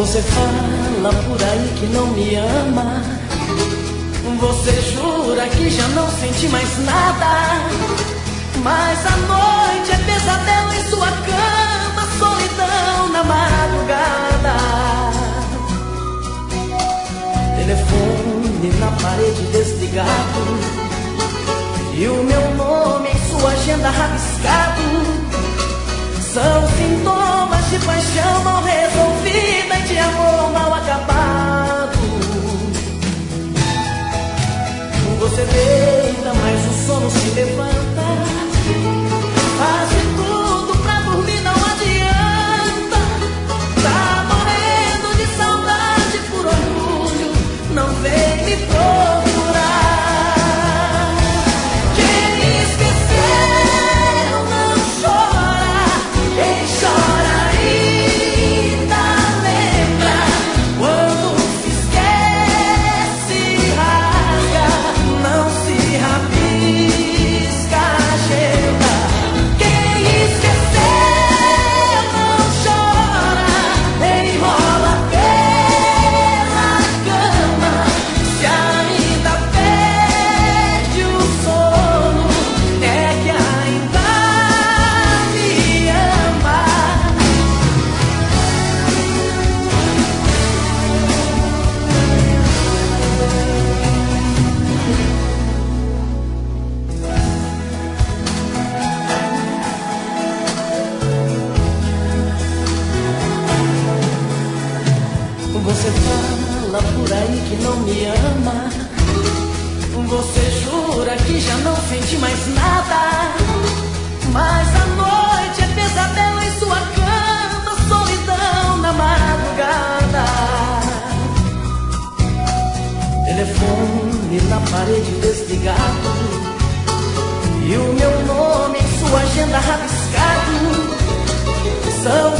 Você fala por aí que não me ama. Você jura que já não sente mais nada. Mas a noite é pesadelo em sua cama, solidão na madrugada. Telefone na parede desligado e o meu nome em sua agenda rabiscado. São sintomas de paixão mal resolvida e de amor mal acabado. Você deita, mas o sono se levanta. Faz de tudo pra dormir, não adianta. Tá morrendo de saudade por orgulho, não vem me procurar. Quem esqueceu não chora, quem chora ainda lembra. Quando se esquece, rasga, não se rabisca a agenda. Quem esqueceu não chora, enrola pela cama. Se ainda perde o sono, é que ainda me ama. Você fala por aí que não me ama. Você jura que já não sente mais nada. Mas a noite é pesadelo em sua cama, solidão na madrugada. Telefone na parede desligado e o meu nome em sua agenda rabiscado. São